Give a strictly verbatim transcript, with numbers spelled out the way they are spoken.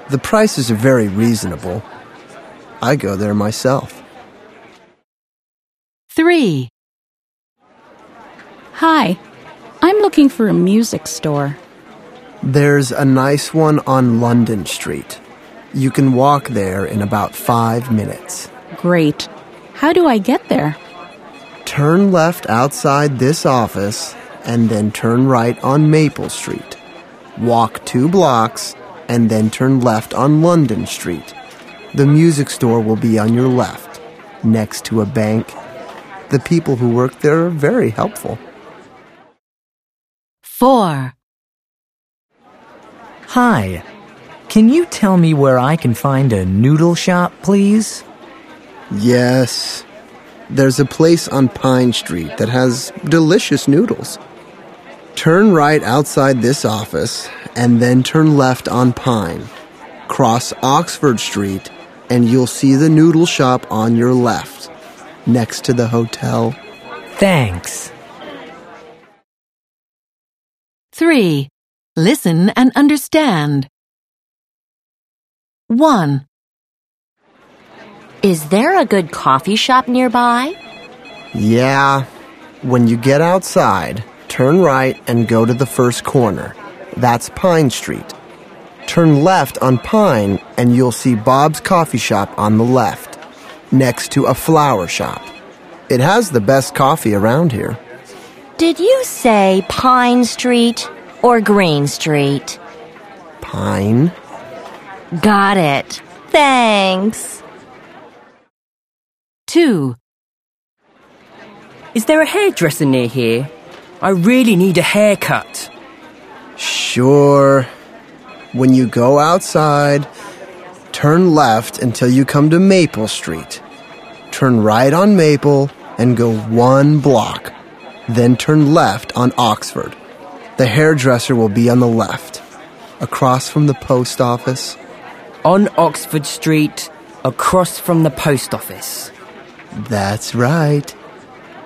The prices are very reasonable. I go there myself. three. Hi, I'm looking for a music store. There's a nice one on London Street. You can walk there in about five minutes. Great. How do I get there? Turn left outside this office and then turn right on Maple Street. Walk two blocks and then turn left on London Street. The music store will be on your left, next to a bank. The people who work there are very helpful. four. Hi. Can you tell me where I can find a noodle shop, please? Yes. There's a place on Pine Street that has delicious noodles. Turn right outside this office and then turn left on Pine. Cross Oxford Street and you'll see the noodle shop on your left, next to the hotel. Thanks. three. Listen and understand. one. Is there a good coffee shop nearby? Yeah. When you get outside, turn right and go to the first corner. That's Pine Street. Turn left on Pine and you'll see Bob's Coffee Shop on the left, next to a flower shop. It has the best coffee around here. Did you say Pine Street or Green Street? Pine. Got it. Thanks. two. Is there a hairdresser near here? I really need a haircut. Sure. When you go outside, turn left until you come to Maple Street. Turn right on Maple and go one block. Then turn left on Oxford. The hairdresser will be on the left, across from the post office. On Oxford Street, across from the post office. That's right.